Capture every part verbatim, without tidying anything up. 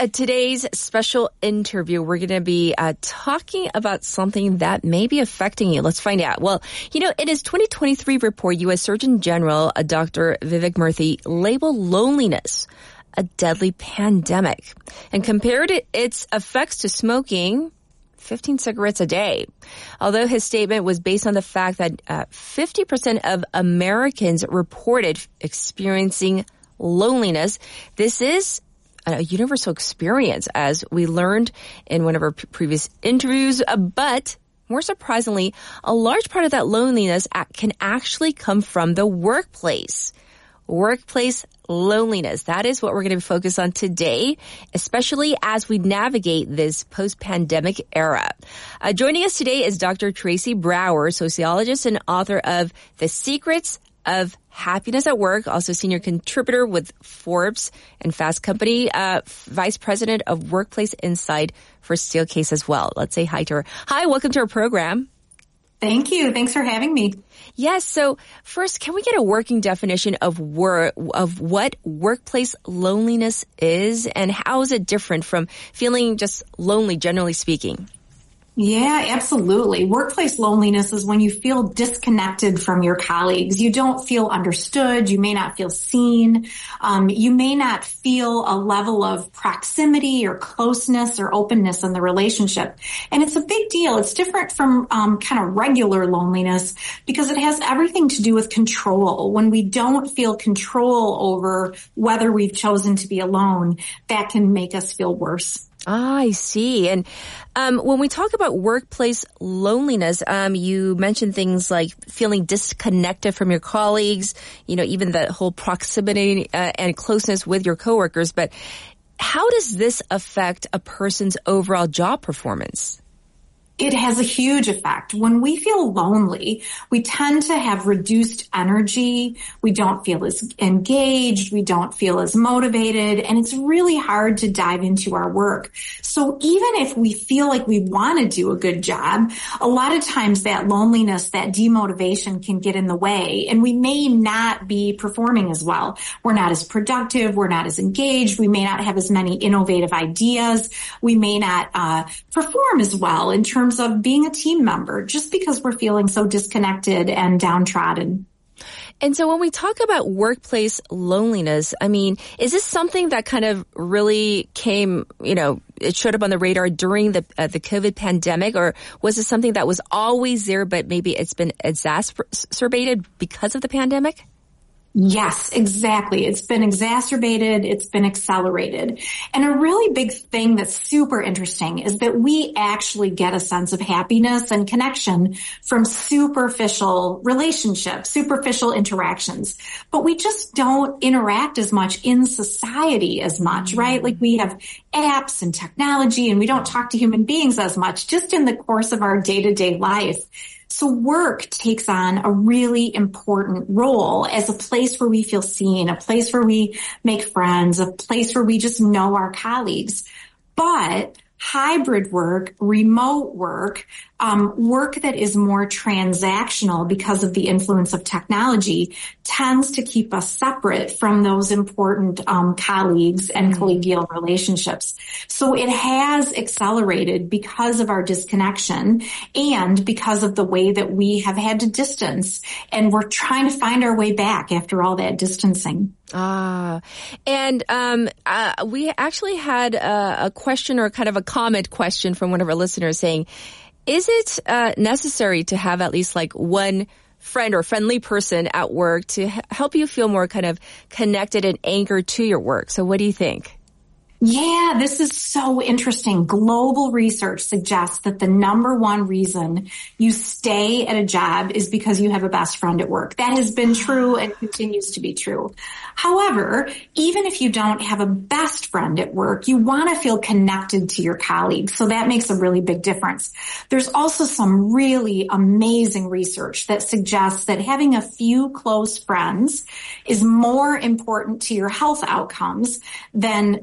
uh, today's special interview, we're going to be uh, talking about something that may be affecting you. Let's find out. Well, you know, in his twenty twenty-three report, U S Surgeon General uh, Doctor Vivek Murthy labeled loneliness a deadly pandemic and compared it, its effects to smoking fifteen cigarettes a day. Although his statement was based on the fact that uh, fifty percent of Americans reported experiencing loneliness, this is a universal experience, as we learned in one of our p- previous interviews. Uh, but more surprisingly, a large part of that loneliness can actually come from the workplace. Workplace loneliness. That is what we're going to be focused on today, especially as we navigate this post-pandemic era. Uh, joining us today is Doctor Tracy Brower, sociologist and author of The Secrets of Happiness at Work, also senior contributor with Forbes and Fast Company, uh, vice president of Workplace Insight for Steelcase as well. Let's say hi to her. Hi, welcome to our program. Thank you. Thanks for having me. Yes. So first, can we get a working definition of work, of what workplace loneliness is, and how is it different from feeling just lonely, generally speaking? Yeah, absolutely. Workplace loneliness is when you feel disconnected from your colleagues. You don't feel understood. You may not feel seen. Um, you may not feel a level of proximity or closeness or openness in the relationship. And it's a big deal. It's different from um, kind of regular loneliness because it has everything to do with control. When we don't feel control over whether we've chosen to be alone, that can make us feel worse. Ah, I see. And um, when we talk about workplace loneliness, um, you mentioned things like feeling disconnected from your colleagues, you know, even the whole proximity uh, and closeness with your coworkers. But how does this affect a person's overall job performance? It has a huge effect. When we feel lonely, we tend to have reduced energy. We don't feel as engaged. We don't feel as motivated. And it's really hard to dive into our work. So even if we feel like we want to do a good job, a lot of times that loneliness, that demotivation can get in the way, and we may not be performing as well. We're not as productive. We're not as engaged. We may not have as many innovative ideas. We may not uh, perform as well in terms of being a team member, just because we're feeling so disconnected and downtrodden. And so when we talk about workplace loneliness, I mean, is this something that kind of really came, you know, it showed up on the radar during the uh, the COVID pandemic, or was it something that was always there, but maybe it's been exacerbated because of the pandemic? Yes, exactly. It's been exacerbated. It's been accelerated. And a really big thing that's super interesting is that we actually get a sense of happiness and connection from superficial relationships, superficial interactions. But we just don't interact as much in society as much, right? Like we have apps and technology, and we don't talk to human beings as much just in the course of our day-to-day life. So work takes on a really important role as a place where we feel seen, a place where we make friends, a place where we just know our colleagues. But hybrid work, remote work, um, work that is more transactional because of the influence of technology tends to keep us separate from those important um, colleagues and collegial relationships. So it has accelerated because of our disconnection and because of the way that we have had to distance, and we're trying to find our way back after all that distancing. Ah, and um, uh, we actually had a, a question, or kind of a comment question from one of our listeners saying, is it uh, necessary to have at least like one friend or friendly person at work to h- help you feel more kind of connected and anchored to your work? So what do you think? Yeah, this is so interesting. Global research suggests that the number one reason you stay at a job is because you have a best friend at work. That has been true and continues to be true. However, even if you don't have a best friend at work, you want to feel connected to your colleagues. So that makes a really big difference. There's also some really amazing research that suggests that having a few close friends is more important to your health outcomes than diet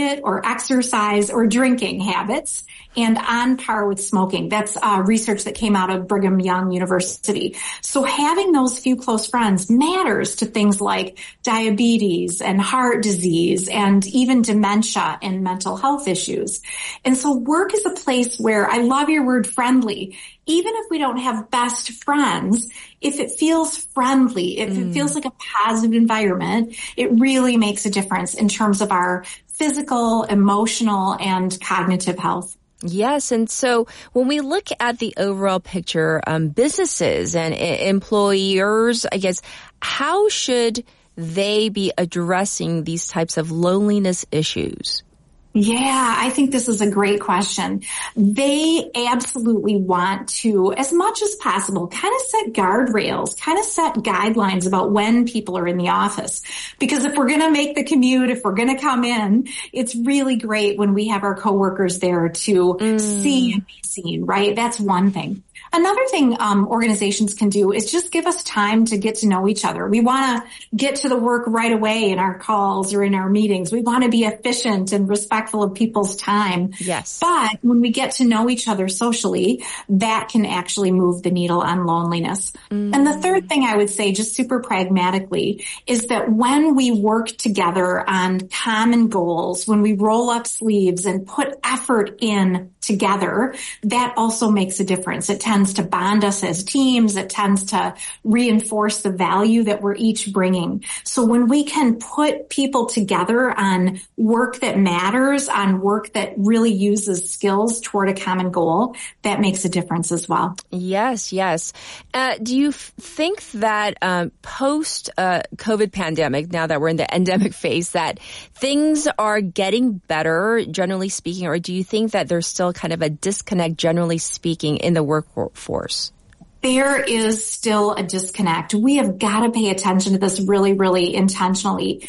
diet or exercise or drinking habits and on par with smoking. That's uh, research that came out of Brigham Young University. So having those few close friends matters to things like diabetes and heart disease and even dementia and mental health issues. And so work is a place where, I love your word friendly. Even if we don't have best friends, if it feels friendly, if mm. it feels like a positive environment, it really makes a difference in terms of our physical, emotional, and cognitive health. Yes. And so when we look at the overall picture, um, businesses and I- employers, I guess, how should they be addressing these types of loneliness issues? Yeah, I think this is a great question. They absolutely want to, as much as possible, kind of set guardrails, kind of set guidelines about when people are in the office. Because if we're going to make the commute, if we're going to come in, it's really great when we have our coworkers there to mm. see and be seen, right? That's one thing. Another thing um, organizations can do is just give us time to get to know each other. We want to get to the work right away in our calls or in our meetings. We want to be efficient and respectful of people's time. Yes. But when we get to know each other socially, that can actually move the needle on loneliness. Mm. And the third thing I would say, just super pragmatically, is that when we work together on common goals, when we roll up sleeves and put effort in together, that also makes a difference. It tends to bond us as teams. It tends to reinforce the value that we're each bringing. So when we can put people together on work that matters, on work that really uses skills toward a common goal, that makes a difference as well. Yes, yes. Uh, do you f- think that um, post uh, COVID pandemic, now that we're in the endemic phase, that things are getting better, generally speaking, or do you think that there's still kind of a disconnect, generally speaking, in the workforce? There is still a disconnect. We have got to pay attention to this really, really intentionally.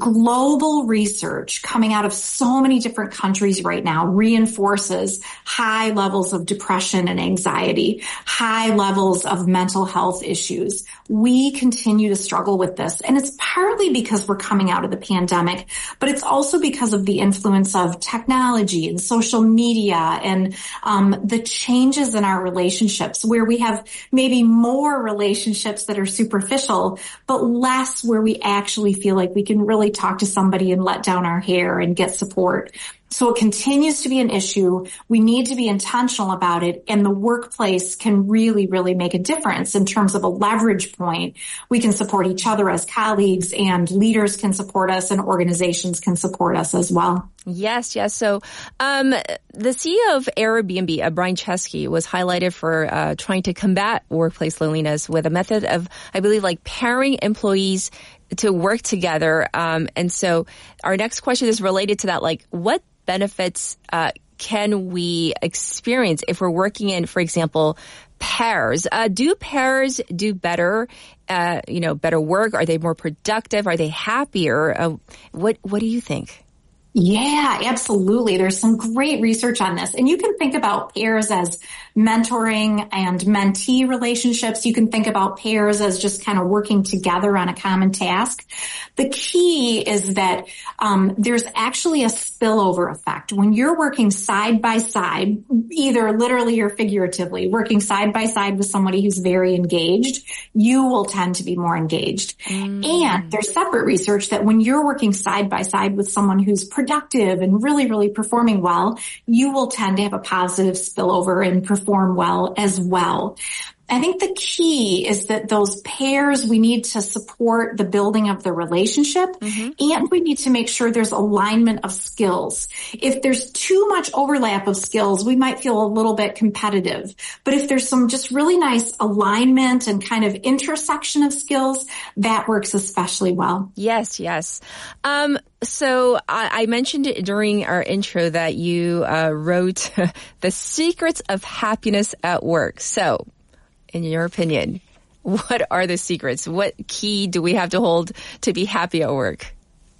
Global research coming out of so many different countries right now reinforces high levels of depression and anxiety, high levels of mental health issues. We continue to struggle with this. And it's partly because we're coming out of the pandemic, but it's also because of the influence of technology and social media and um, the changes in our relationships where we have maybe more relationships that are superficial, but less where we actually feel like we can really talk to somebody and let down our hair and get support. So it continues to be an issue. We need to be intentional about it, and the workplace can really, really make a difference in terms of a leverage point. We can support each other as colleagues, and leaders can support us, and organizations can support us as well. Yes, yes. So um, the C E O of Airbnb, uh, Brian Chesky, was highlighted for uh, trying to combat workplace loneliness with a method of, I believe, like pairing employees to work together. Um, and so our next question is related to that. Like, what benefits uh, can we experience if we're working in, for example, pairs? Uh, do pairs do better, uh, you know, better work? Are they more productive? Are they happier? Uh, what What do you think? Yeah, absolutely. There's some great research on this. And you can think about pairs as mentoring and mentee relationships. You can think about pairs as just kind of working together on a common task. The key is that um, there's actually a spillover effect. When you're working side by side, either literally or figuratively, working side by side with somebody who's very engaged, you will tend to be more engaged. Mm. And there's separate research that when you're working side by side with someone who's productive and really, really performing well, you will tend to have a positive spillover and perform well as well. I think the key is that those pairs, we need to support the building of the relationship, mm-hmm. and we need to make sure there's alignment of skills. If there's too much overlap of skills, we might feel a little bit competitive. But if there's some just really nice alignment and kind of intersection of skills, that works especially well. Yes, yes. Um, so I, I mentioned it during our intro that you uh, wrote The Secrets of Happiness at Work. So, in your opinion, what are the secrets? What key do we have to hold to be happy at work?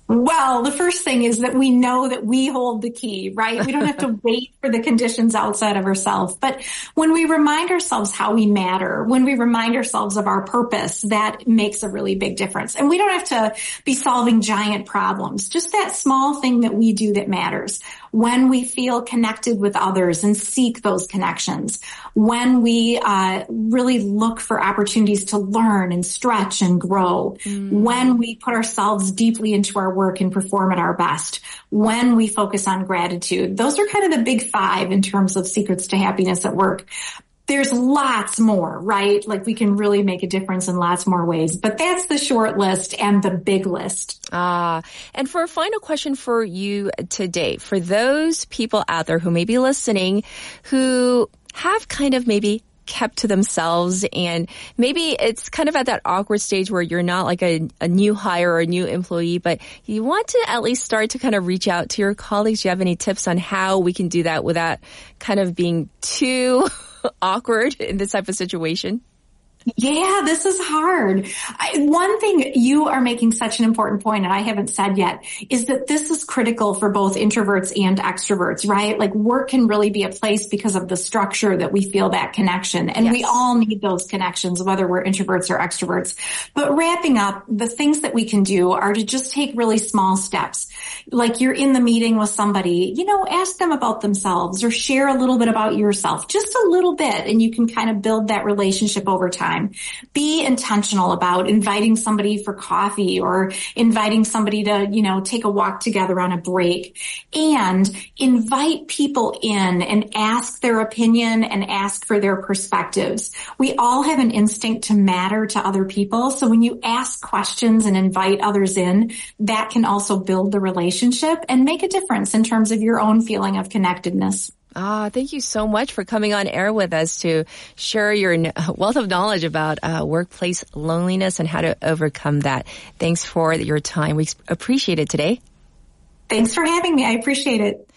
Well, the first thing is that we know that we hold the key, right? We don't have to wait for the conditions outside of ourselves. But when we remind ourselves how we matter, when we remind ourselves of our purpose, that makes a really big difference. And we don't have to be solving giant problems. Just that small thing that we do that matters. When we feel connected with others and seek those connections. When we uh, really look for opportunities to learn and stretch and grow. Mm. When we put ourselves deeply into our work and perform at our best. When we focus on gratitude. Those are kind of the big five in terms of secrets to happiness at work. There's lots more, right? Like we can really make a difference in lots more ways, but that's the short list and the big list. Ah, and for a final question for you today, for those people out there who may be listening, who have kind of maybe kept to themselves and maybe it's kind of at that awkward stage where you're not like a, a new hire or a new employee, but you want to at least start to kind of reach out to your colleagues. Do you have any tips on how we can do that without kind of being too awkward in this type of situation? Yeah, this is hard. I, one thing you are making such an important point, and I haven't said yet, is that this is critical for both introverts and extroverts, right? Like work can really be a place because of the structure that we feel that connection. And yes. we all need those connections, whether we're introverts or extroverts. But wrapping up, the things that we can do are to just take really small steps. Like you're in the meeting with somebody, you know, ask them about themselves or share a little bit about yourself, just a little bit, and you can kind of build that relationship over time. Be intentional about inviting somebody for coffee or inviting somebody to, you know, take a walk together on a break, and invite people in and ask their opinion and ask for their perspectives. We all have an instinct to matter to other people. So when you ask questions and invite others in, that can also build the relationship and make a difference in terms of your own feeling of connectedness. Ah, thank you so much for coming on air with us to share your wealth of knowledge about uh, workplace loneliness and how to overcome that. Thanks for your time. We appreciate it today. Thanks for having me. I appreciate it.